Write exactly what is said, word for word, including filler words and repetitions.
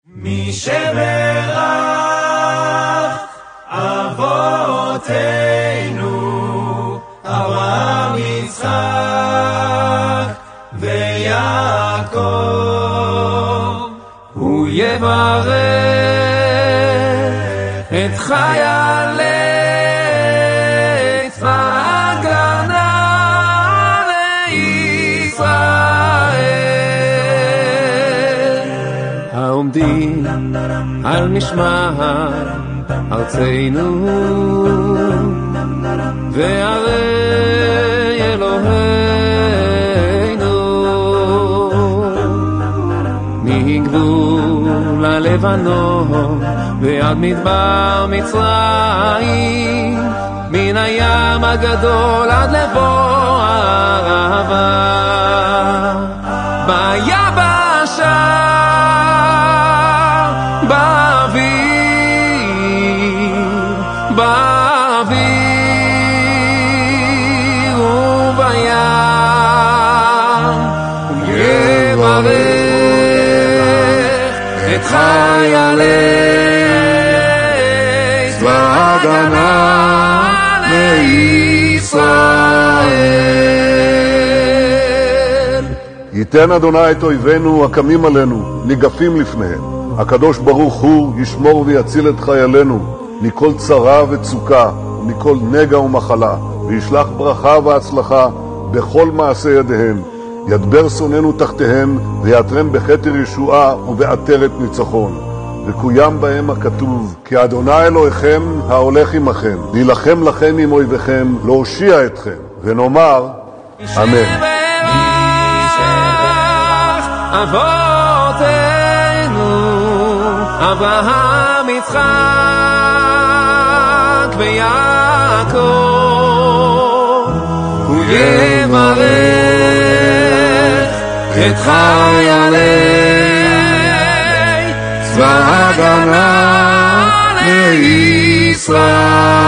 מי שברך אבותינו, אברהם, יצחק ויעקב, הוא יברך את חיילי צבא ההגנה לישראל, העומדים על משמר ארצנו וערי אלוהינו, מגבול הלבנון ועד מדבר מצרים, מן הים הגדול עד לבוא הערבה, ביבשה באוויר ובים, יברך את חיילי צבא ההגנה לישראל. ייתן אדוני את אויבינו הקמים עלינו ניגפים לפניהם. הקדוש ברוך הוא ישמור ויציל את חיילינו מכל צרה וצוקה ומכל נגע ומחלה, וישלח ברכה והצלחה בכל מעשה ידיהם. ידבר שונאינו תחתיהם ויעטרם בכתר ישועה ובעטרת ניצחון. וקוים בהם הכתוב, כי אדוני אלוהיכם ההולך עמכם, להילחם לכם עם אויביכם, להושיע אתכם. ונאמר אמן. אבותינו אברהם, יצחק ויעקב, הוא יברך את חיילי צבא ההגנה לישראל.